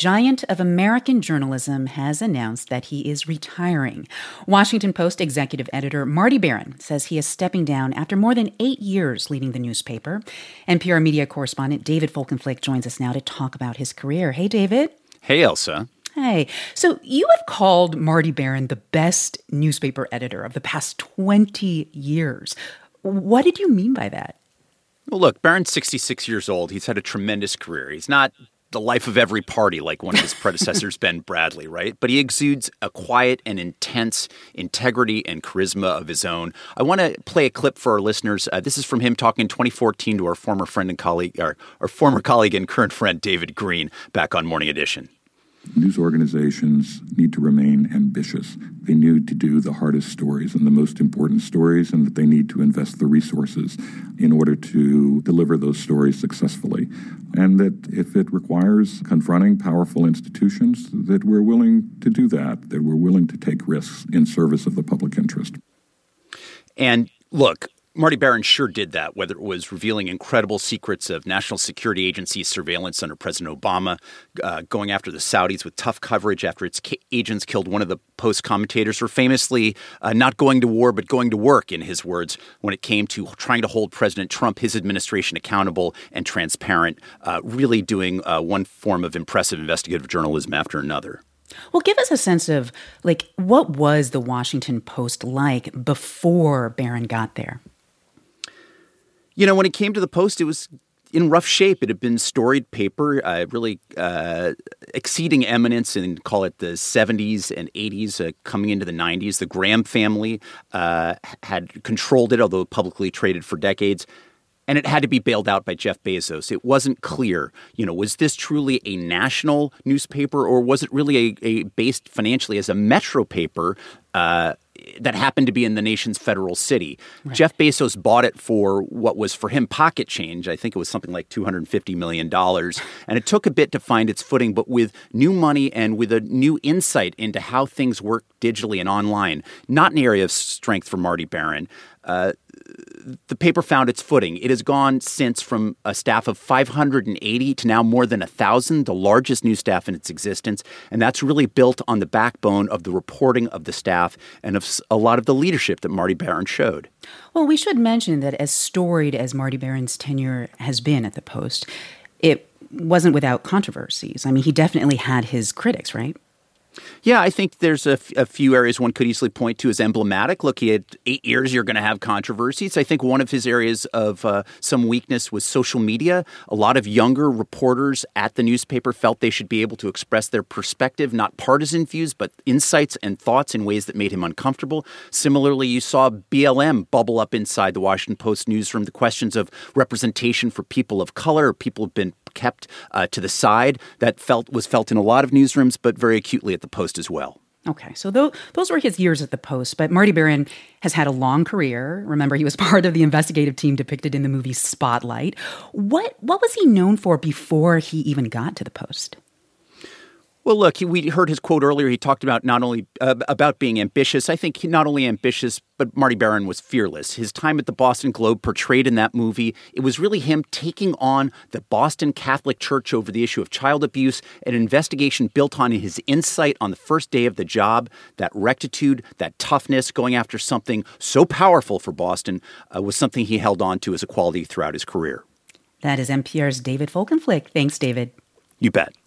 giant of American journalism has announced that he is retiring. Washington Post executive editor Marty Baron says he is stepping down after more than 8 years leading the newspaper. NPR media correspondent David Folkenflik joins us now to talk about his career. Hey, David. Hey, Elsa. Hey. So you have called Marty Baron the best newspaper editor of the past 20 years. What did you mean by that? Well, look, Baron's 66 years old. He's had a tremendous career. He's not the life of every party like one of his predecessors, Ben Bradlee, right? But he exudes a quiet and intense integrity and charisma of his own. I want to play a clip for our listeners. This is from him talking in 2014 to our former friend and colleague, our former colleague and current friend, David Greene, back on Morning Edition. News organizations need to remain ambitious. They need to do the hardest stories and the most important stories, and that they need to invest the resources in order to deliver those stories successfully. And that if it requires confronting powerful institutions, that we're willing to do that we're willing to take risks in service of the public interest. And look, Marty Baron sure did that, whether it was revealing incredible secrets of National Security Agency surveillance under President Obama, going after the Saudis with tough coverage after its agents killed one of the Post commentators, or famously not going to war but going to work, in his words, when it came to trying to hold President Trump, his administration, accountable and transparent, really doing one form of impressive investigative journalism after another. Well, give us a sense of, what was the Washington Post like before Baron got there? You know, when it came to the Post, it was in rough shape. It had been storied paper, really exceeding eminence in, call it, the 70s and 80s, coming into the 90s. The Graham family had controlled it, although publicly traded for decades. And it had to be bailed out by Jeff Bezos. It wasn't clear, was this truly a national newspaper, or was it really a based financially as a metro paper that happened to be in the nation's federal city? Right. Jeff Bezos bought it for what was for him pocket change. I think it was something like $250 million. And it took a bit to find its footing, but with new money and with a new insight into how things work digitally and online, not an area of strength for Marty Baron, the paper found its footing. It has gone since from a staff of 580 to now more than 1,000, the largest news staff in its existence. And that's really built on the backbone of the reporting of the staff and of a lot of the leadership that Marty Baron showed. Well, we should mention that as storied as Marty Baron's tenure has been at the Post, it wasn't without controversies. I mean, he definitely had his critics, right? Yeah, I think there's a few areas one could easily point to as emblematic. Look, he had 8 years, you're going to have controversies. I think one of his areas of some weakness was social media. A lot of younger reporters at the newspaper felt they should be able to express their perspective, not partisan views, but insights and thoughts in ways that made him uncomfortable. Similarly, you saw BLM bubble up inside the Washington Post newsroom. The questions of representation for people of color, people have been kept to the side, that was felt in a lot of newsrooms, but very acutely at the Post as well. Okay, so those were his years at the Post, but Marty Baron has had a long career. Remember, he was part of the investigative team depicted in the movie Spotlight. What was he known for before he even got to the Post? Well, look, we heard his quote earlier. He talked about not only about being ambitious. I think not only ambitious, but Marty Baron was fearless. His time at the Boston Globe portrayed in that movie, it was really him taking on the Boston Catholic Church over the issue of child abuse, an investigation built on his insight on the first day of the job, that rectitude, that toughness, going after something so powerful for Boston was something he held on to as a quality throughout his career. That is NPR's David Folkenflik. Thanks, David. You bet.